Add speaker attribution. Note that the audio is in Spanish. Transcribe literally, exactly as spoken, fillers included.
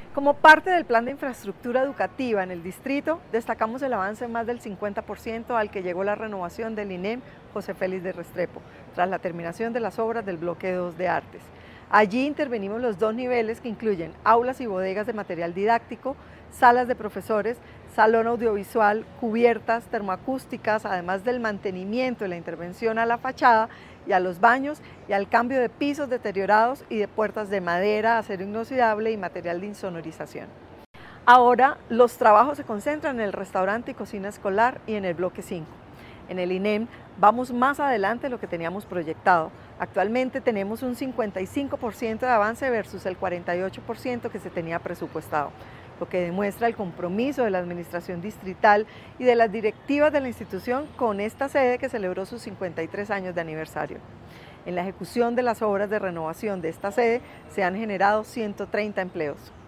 Speaker 1: Como parte del plan de infraestructura educativa en el distrito, destacamos el avance en más del cincuenta por ciento al que llegó la renovación del INEM José Félix de Restrepo, tras la terminación de las obras del bloque dos de Artes. Allí intervenimos los dos niveles que incluyen aulas y bodegas de material didáctico, salas de profesores, salón audiovisual, cubiertas termoacústicas, además del mantenimiento y la intervención a la fachada y a los baños y al cambio de pisos deteriorados y de puertas de madera, acero inoxidable y material de insonorización. Ahora los trabajos se concentran en el restaurante y cocina escolar y en el bloque cinco. En el INEM vamos más adelante de lo que teníamos proyectado. Actualmente tenemos un cincuenta y cinco por ciento de avance versus el cuarenta y ocho por ciento que se tenía presupuestado, lo que demuestra el compromiso de la administración distrital y de las directivas de la institución con esta sede que celebró sus cincuenta y tres años de aniversario. En la ejecución de las obras de renovación de esta sede se han generado ciento treinta empleos.